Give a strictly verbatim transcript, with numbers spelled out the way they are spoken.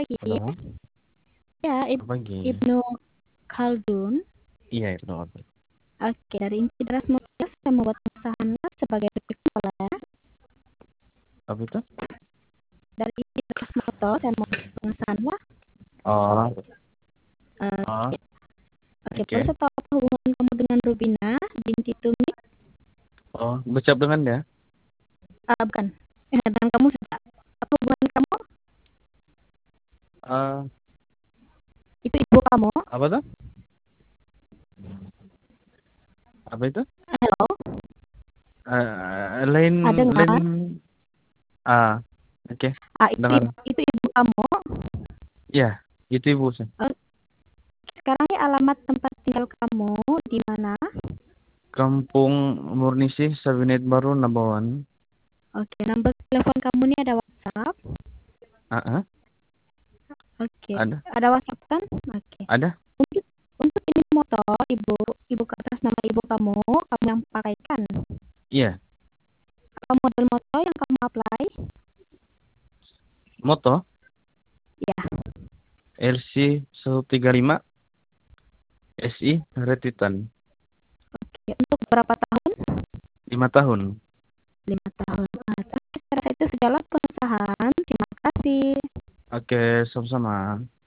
pagi. Halo, Ya, Ib- selamat pagi. Ibnu Khaldun. Iya, itu apa? Oke, dari Inti Erasmus saya membuat pengesahan sebagai berikut boleh. Apa itu? Dari Inti Erasmus saya membuat pengesahan lah. Oh, oh, Oke, oke. Boleh oke. saya tahu apa hubungan kamu dengan Rubina binti Tumi? Oh, berucap dengan ya? Ah, bukan. Eh, dengan kamu saja. Apa hubungan kamu? Eh, Itu ibu kamu. apa tuh? Apa itu? Halo, Eh, lain, ah, lain. dengar. Ah, oke. Ah, itu Dengar. ibu, itu ibu kamu. Ya, itu ibu saya. Oke, sekarang ini alamat tempat tinggal kamu di mana? Kampung Murnisih, Sabinet Baru, Nabawan. Oke, nomor telepon kamu ini ada WhatsApp. Ah, ah, Oke, ada, ada WhatsApp kan? Oke. ada. Untuk untuk ini motor ibu ibu ke atas nama ibu kamu, kamu yang pakaikan. Iya, Apa model motor yang kamu apply? moto Ya, L C seratus tiga puluh lima S I Retitan. oke. Untuk berapa tahun? Lima tahun. Lima tahun. Ah, oke, saya rasa itu segala pengesahan. Terima kasih. Oke, sama-sama.